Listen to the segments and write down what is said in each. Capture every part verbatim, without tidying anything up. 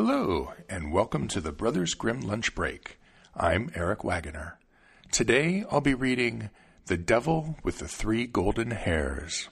Hello, and welcome to the Brothers Grimm Lunch Break. I'm Eric Wagoner. Today I'll be reading The Devil with the Three Golden Hairs.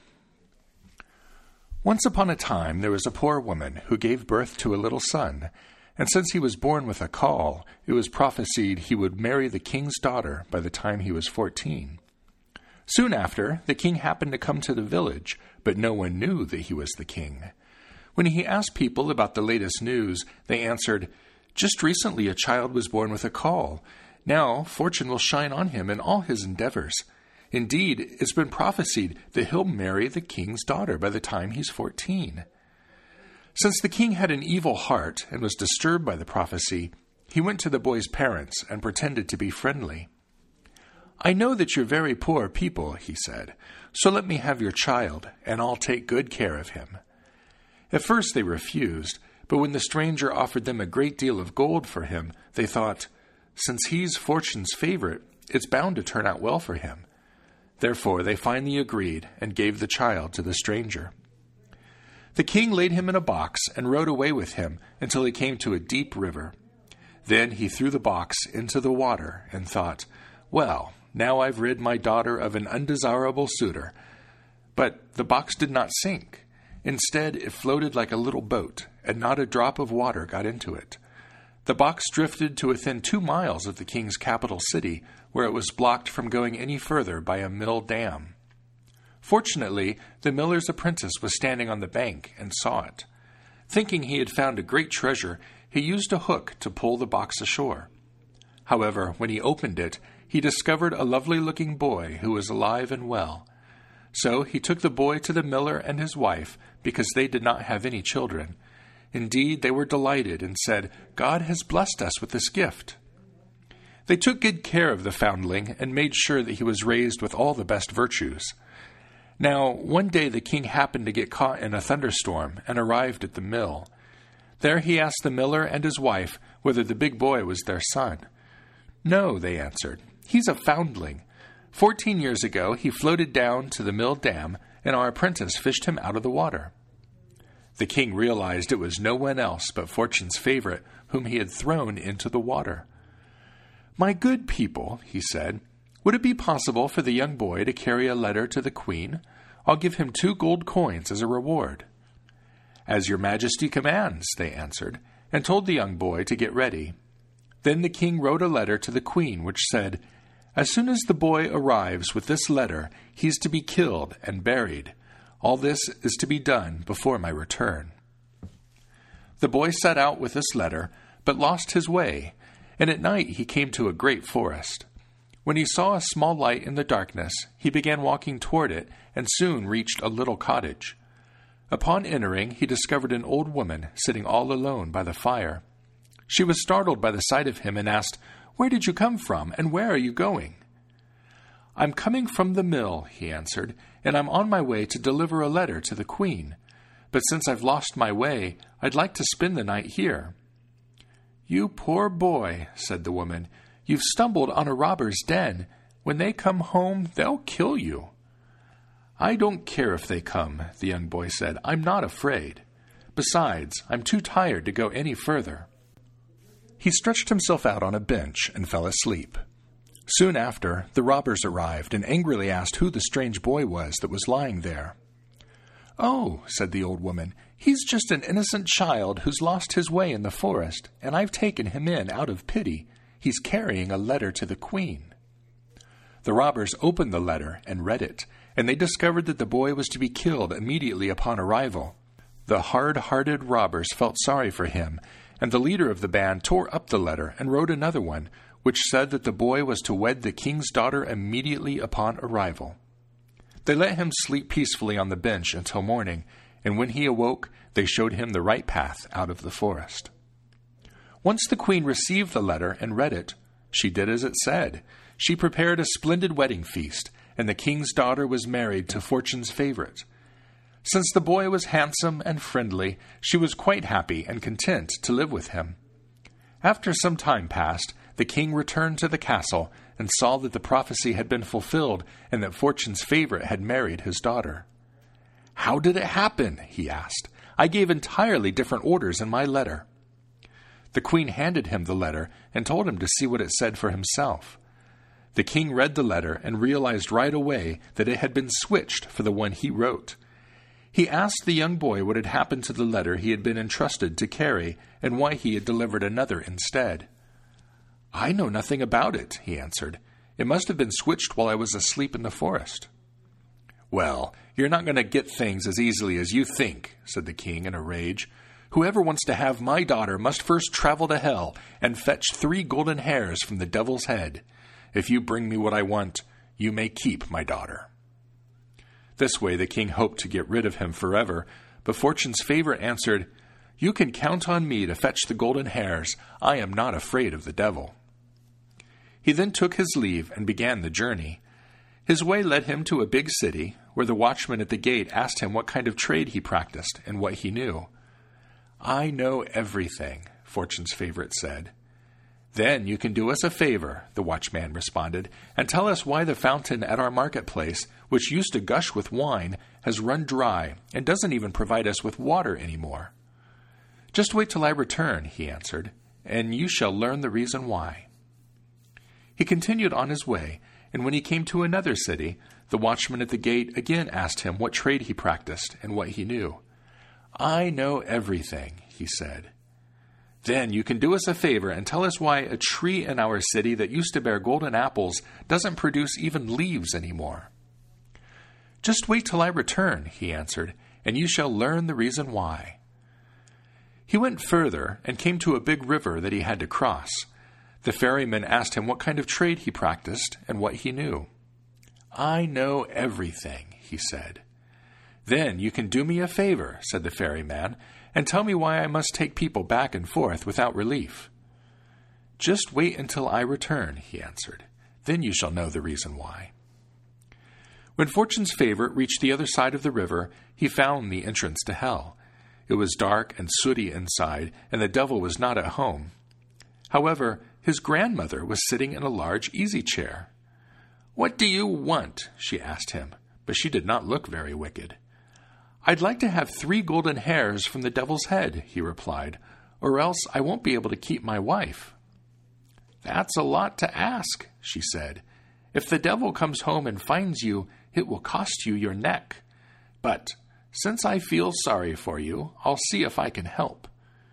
Once upon a time there was a poor woman who gave birth to a little son, and since he was born with a caul, it was prophesied he would marry the king's daughter by the time he was fourteen. Soon after, the king happened to come to the village, but no one knew that he was the king. When he asked people about the latest news, they answered, "Just recently a child was born with a caul. Now fortune will shine on him in all his endeavors. Indeed, it's been prophesied that he'll marry the king's daughter by the time he's fourteen." Since the king had an evil heart and was disturbed by the prophecy, he went to the boy's parents and pretended to be friendly. "I know that you're very poor people," he said, "so let me have your child, and I'll take good care of him." At first they refused, but when the stranger offered them a great deal of gold for him, they thought, "Since he's fortune's favorite, it's bound to turn out well for him." Therefore they finally agreed and gave the child to the stranger. The king laid him in a box and rode away with him until he came to a deep river. Then he threw the box into the water and thought, "Well, now I've rid my daughter of an undesirable suitor." But the box did not sink. Instead, it floated like a little boat, and not a drop of water got into it. The box drifted to within two miles of the king's capital city, where it was blocked from going any further by a mill dam. Fortunately, the miller's apprentice was standing on the bank and saw it. Thinking he had found a great treasure, he used a hook to pull the box ashore. However, when he opened it, he discovered a lovely-looking boy who was alive and well. So he took the boy to the miller and his wife, because they did not have any children. Indeed, they were delighted and said, "God has blessed us with this gift." They took good care of the foundling and made sure that he was raised with all the best virtues. Now, one day the king happened to get caught in a thunderstorm and arrived at the mill. There he asked the miller and his wife whether the big boy was their son. "No," they answered, "he's a foundling. Fourteen years ago he floated down to the mill dam, and our apprentice fished him out of the water." The king realized it was no one else but Fortune's favorite whom he had thrown into the water. "My good people," he said, "would it be possible for the young boy to carry a letter to the queen? I'll give him two gold coins as a reward." "As your majesty commands," they answered, and told the young boy to get ready. Then the king wrote a letter to the queen which said, "As soon as the boy arrives with this letter, he's to be killed and buried. All this is to be done before my return." The boy set out with this letter, but lost his way, and at night he came to a great forest. When he saw a small light in the darkness, he began walking toward it, and soon reached a little cottage. Upon entering, he discovered an old woman sitting all alone by the fire. She was startled by the sight of him and asked, "Where did you come from, and where are you going?" "I'm coming from the mill," he answered, "and I'm on my way to deliver a letter to the queen. But since I've lost my way, I'd like to spend the night here." "You poor boy," said the woman, "you've stumbled on a robber's den. When they come home, they'll kill you." "I don't care if they come," the young boy said. "I'm not afraid. Besides, I'm too tired to go any further." He stretched himself out on a bench and fell asleep. Soon after, the robbers arrived and angrily asked who the strange boy was that was lying there. "Oh," said the old woman, "he's just an innocent child who's lost his way in the forest, and I've taken him in out of pity. He's carrying a letter to the queen." The robbers opened the letter and read it, and they discovered that the boy was to be killed immediately upon arrival. The hard-hearted robbers felt sorry for him, and the leader of the band tore up the letter and wrote another one, which said that the boy was to wed the king's daughter immediately upon arrival. They let him sleep peacefully on the bench until morning, and when he awoke, they showed him the right path out of the forest. Once the queen received the letter and read it, she did as it said. She prepared a splendid wedding feast, and the king's daughter was married to Fortune's favorite. Since the boy was handsome and friendly, she was quite happy and content to live with him. After some time passed, the king returned to the castle and saw that the prophecy had been fulfilled and that Fortune's favorite had married his daughter. "How did it happen?" he asked. "I gave entirely different orders in my letter." The queen handed him the letter and told him to see what it said for himself. The king read the letter and realized right away that it had been switched for the one he wrote. He asked the young boy what had happened to the letter he had been entrusted to carry and why he had delivered another instead. "I know nothing about it," he answered. "It must have been switched while I was asleep in the forest." "Well, you're not going to get things as easily as you think," said the king in a rage. "Whoever wants to have my daughter must first travel to hell and fetch three golden hairs from the devil's head. If you bring me what I want, you may keep my daughter." This way the king hoped to get rid of him forever, but Fortune's favorite answered, "You can count on me to fetch the golden hairs. I am not afraid of the devil." He then took his leave and began the journey. His way led him to a big city, where the watchman at the gate asked him what kind of trade he practiced and what he knew. "I know everything," Fortune's favorite said. "Then you can do us a favor," the watchman responded, "and tell us why the fountain at our marketplace, which used to gush with wine, has run dry and doesn't even provide us with water anymore." "Just wait till I return," he answered, "and you shall learn the reason why." He continued on his way, and when he came to another city, the watchman at the gate again asked him what trade he practiced and what he knew. "I know everything," he said. "Then you can do us a favor and tell us why a tree in our city that used to bear golden apples doesn't produce even leaves anymore." "Just wait till I return," he answered, "and you shall learn the reason why." He went further and came to a big river that he had to cross. The ferryman asked him what kind of trade he practiced and what he knew. "I know everything," he said. "Then you can do me a favor," said the ferryman, "and tell me why I must take people back and forth without relief." "Just wait until I return," he answered. "Then you shall know the reason why." When Fortune's favorite reached the other side of the river, he found the entrance to hell. It was dark and sooty inside, and the devil was not at home. However, his grandmother was sitting in a large easy chair. "What do you want?" she asked him, but she did not look very wicked. "I'd like to have three golden hairs from the devil's head," he replied, "or else I won't be able to keep my wife." "That's a lot to ask," she said. "If the devil comes home and finds you, it will cost you your neck. But since I feel sorry for you, I'll see if I can help."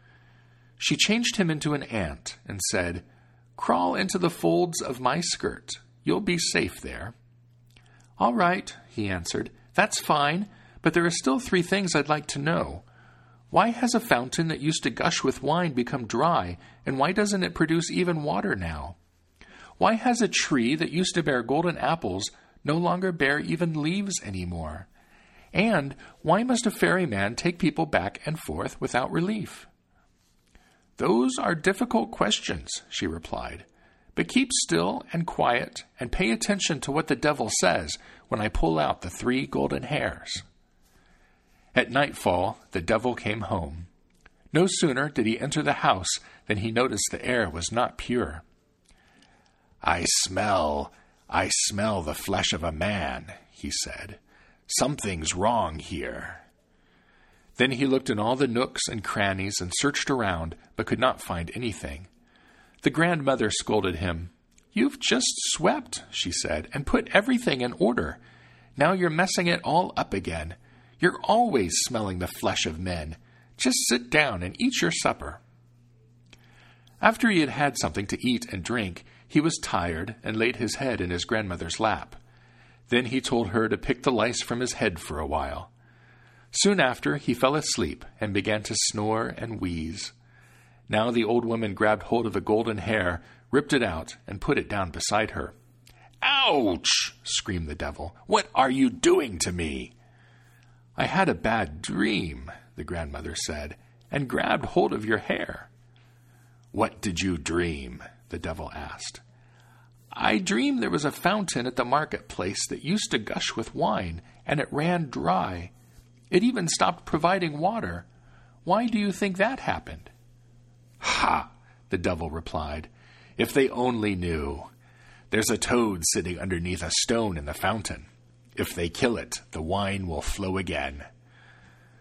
She changed him into an ant and said, "Crawl into the folds of my skirt. You'll be safe there." "All right," he answered. "That's fine, but there are still three things I'd like to know. Why has a fountain that used to gush with wine become dry, and why doesn't it produce even water now? Why has a tree that used to bear golden apples no longer bear even leaves anymore? And why must a ferryman take people back and forth without relief?" "Those are difficult questions," she replied. "But keep still and quiet and pay attention to what the devil says when I pull out the three golden hairs." At nightfall, the devil came home. No sooner did he enter the house than he noticed the air was not pure. "I smell, I smell the flesh of a man," he said. "Something's wrong here." Then he looked in all the nooks and crannies and searched around, but could not find anything. The grandmother scolded him. "You've just swept," she said, "and put everything in order. Now you're messing it all up again. You're always smelling the flesh of men. Just sit down and eat your supper." After he had had something to eat and drink, he was tired and laid his head in his grandmother's lap. Then he told her to pick the lice from his head for a while. Soon after, he fell asleep and began to snore and wheeze. Now the old woman grabbed hold of a golden hair, ripped it out, and put it down beside her. "Ouch!" screamed the devil. "What are you doing to me?" "I had a bad dream," the grandmother said, "and grabbed hold of your hair." "What did you dream?" the devil asked. "I dreamed there was a fountain at the marketplace that used to gush with wine, and it ran dry. It even stopped providing water. Why do you think that happened?" "Ha!" the devil replied. "If they only knew. There's a toad sitting underneath a stone in the fountain. If they kill it, the wine will flow again."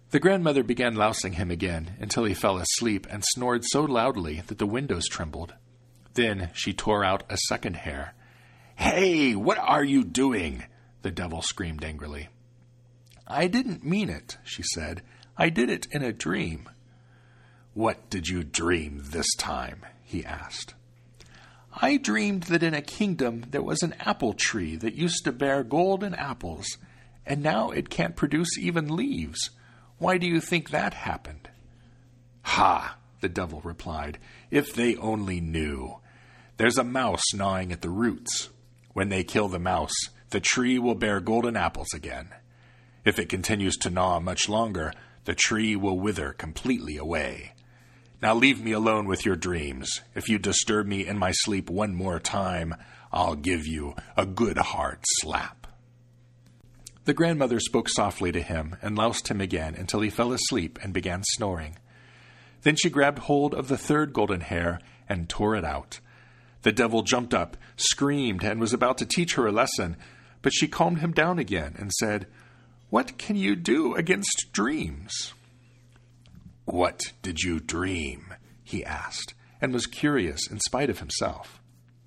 The grandmother began lousing him again until he fell asleep and snored so loudly that the windows trembled. Then she tore out a second hair. "Hey, what are you doing?" the devil screamed angrily. "I didn't mean it," she said. "I did it in a dream." "What did you dream this time?" he asked. "I dreamed that in a kingdom there was an apple tree that used to bear golden apples, and now it can't produce even leaves. Why do you think that happened?" "Ha!" the devil replied. "If they only knew. There's a mouse gnawing at the roots. When they kill the mouse, the tree will bear golden apples again. If it continues to gnaw much longer, the tree will wither completely away. Now leave me alone with your dreams. If you disturb me in my sleep one more time, I'll give you a good hard slap." The grandmother spoke softly to him and loused him again until he fell asleep and began snoring. Then she grabbed hold of the third golden hair and tore it out. The devil jumped up, screamed, and was about to teach her a lesson, but she calmed him down again and said, "What can you do against dreams?" "What did you dream?" he asked, and was curious in spite of himself.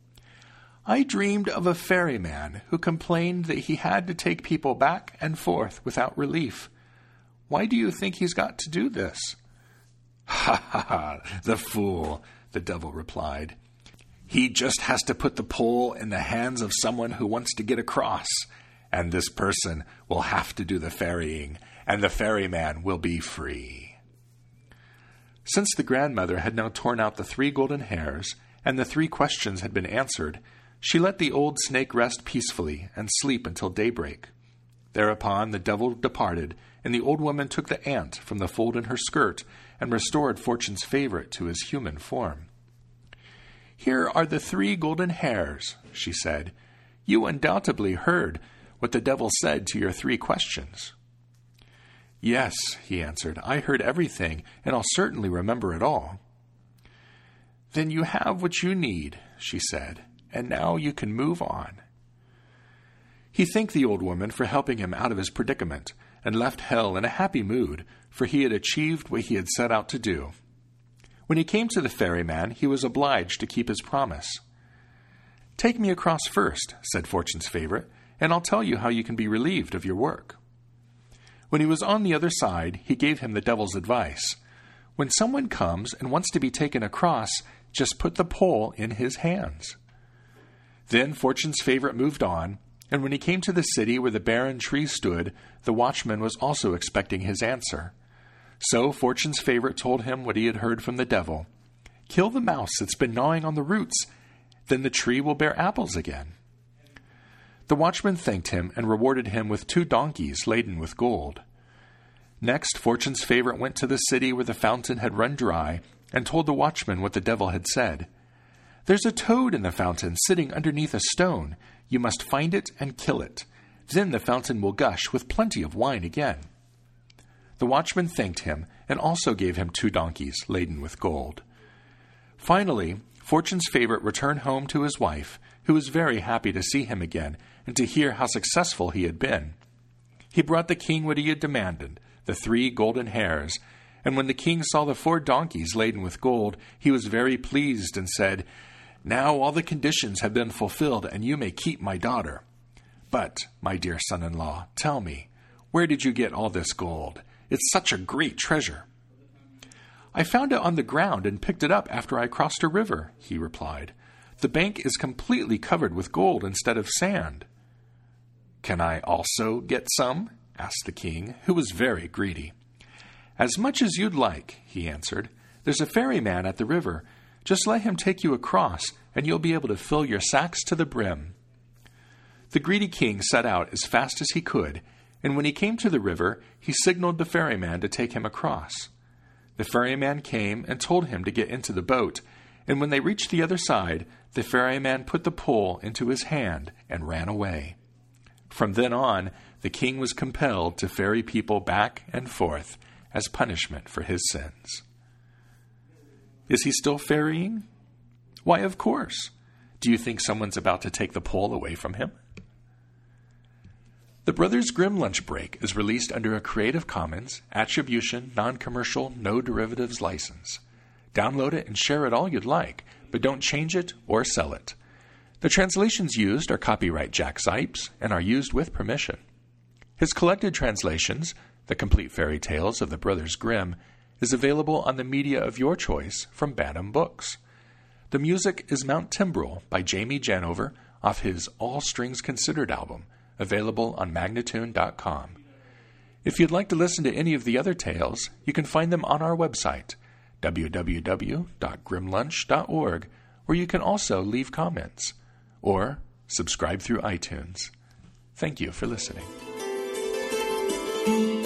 "I dreamed of a ferryman who complained that he had to take people back and forth without relief. Why do you think he's got to do this?" "Ha ha ha, the fool," the devil replied. "He just has to put the pole in the hands of someone who wants to get across, and this person will have to do the ferrying, and the ferryman will be free." Since the grandmother had now torn out the three golden hairs, and the three questions had been answered, she let the old snake rest peacefully and sleep until daybreak. Thereupon the devil departed, and the old woman took the ant from the fold in her skirt and restored Fortune's favorite to his human form. "Here are the three golden hairs," she said. "You undoubtedly heard what the devil said to your three questions." "Yes," he answered, "I heard everything, and I'll certainly remember it all." "Then you have what you need," she said, "and now you can move on." He thanked the old woman for helping him out of his predicament, and left hell in a happy mood, for he had achieved what he had set out to do. When he came to the ferryman, he was obliged to keep his promise. "Take me across first," said Fortune's favorite, "and I'll tell you how you can be relieved of your work." When he was on the other side, he gave him the devil's advice. When someone comes and wants to be taken across, just put the pole in his hands. Then Fortune's favorite moved on, and when he came to the city where the barren tree stood, the watchman was also expecting his answer. So Fortune's favorite told him what he had heard from the devil. "Kill the mouse that's been gnawing on the roots, then the tree will bear apples again." The watchman thanked him and rewarded him with two donkeys laden with gold. Next, Fortune's favorite went to the city where the fountain had run dry and told the watchman what the devil had said. "There's a toad in the fountain sitting underneath a stone. You must find it and kill it. Then the fountain will gush with plenty of wine again." The watchman thanked him and also gave him two donkeys laden with gold. Finally, Fortune's favorite returned home to his wife, who was very happy to see him again and to hear how successful he had been. He brought the king what he had demanded, the three golden hairs, and when the king saw the four donkeys laden with gold, he was very pleased and said, "Now all the conditions have been fulfilled, and you may keep my daughter. But, my dear son-in-law, tell me, where did you get all this gold? It's such a great treasure." "I found it on the ground and picked it up after I crossed a river," he replied. "The bank is completely covered with gold instead of sand." "Can I also get some?" asked the king, who was very greedy. "As much as you'd like," he answered. "There's a ferryman at the river. Just let him take you across, and you'll be able to fill your sacks to the brim." The greedy king set out as fast as he could, and when he came to the river, he signaled the ferryman to take him across. The ferryman came and told him to get into the boat, and when they reached the other side, the ferryman put the pole into his hand and ran away. From then on, the king was compelled to ferry people back and forth as punishment for his sins. Is he still ferrying? Why, of course. Do you think someone's about to take the pole away from him? The The Brothers Grimm Lunch Break is released under a Creative Commons Attribution, Non-Commercial, No Derivatives license. Download it and share it all you'd like, but don't change it or sell it. The translations used are copyright Jack Zipes and are used with permission. His collected translations, The Complete Fairy Tales of the Brothers Grimm, is available on the media of your choice from Bantam Books. The music is Mount Timbrel by Jamie Janover off his All Strings Considered album, available on magnatune dot com. If you'd like to listen to any of the other tales, you can find them on our website, w w w dot grim lunch dot org, where you can also leave comments or subscribe through iTunes. Thank you for listening.